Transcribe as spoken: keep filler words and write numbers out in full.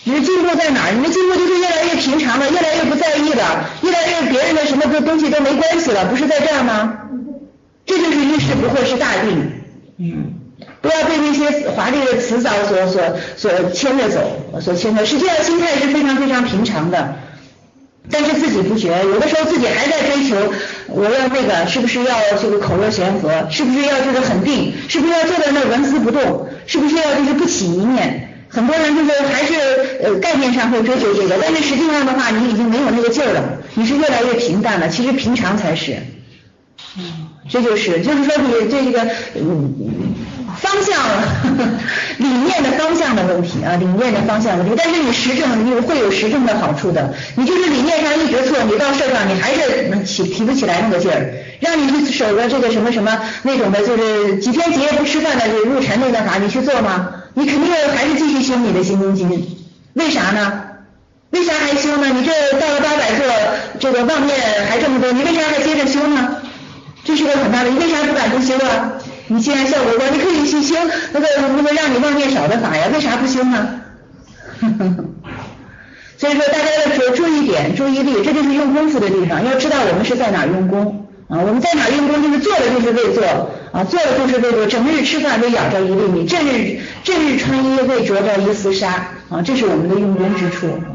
你的进步在哪儿？你的进步就是越来越平常了，越来越不在意了，越来越别人的什么东西都没关系了，不是在这儿吗？这就是遇事不会是大定。嗯，不要被那些华丽的辞藻所所所牵着走，所牵着。实际上心态是非常非常平常的，但是自己不觉，有的时候自己还在追求，我要那个是不是要这个口若悬河，是不是要就是很定，是不是要坐在那纹丝不动，是不是要就是不起一念。很多人就是还是呃概念上会追求这个，但是实际上的话你已经没有那个劲儿了，你是越来越平淡了，其实平常才是。嗯，这就是就是说你这个嗯方向呵呵理念的方向的问题啊，理念的方向问题，但是你实证你会有实证的好处的，你就是理念上一直错，你到社上你还是能起提不起来那个劲儿，让你去守着这个什么什么那种的，就是几天几夜不吃饭的入禅那个法，你去做吗？你肯定还是继续修你的心中经，为啥呢？为啥还修呢？你这到了八百座，这个妄念还这么多，你为啥还接着修呢？这是个很大的，你为啥不敢不修啊？你既然效果高，你可以去修那个那个让你妄念少的法呀，为啥不修呢？所以说大家要注注意点，注意力，这就是用功夫的地方，要知道我们是在哪儿用功啊，我们在哪儿用功就是做的就是为做啊，做的就是为做，整日吃饭为咬着一粒米，正日正日穿衣为着着一丝纱啊，这是我们的用功之处。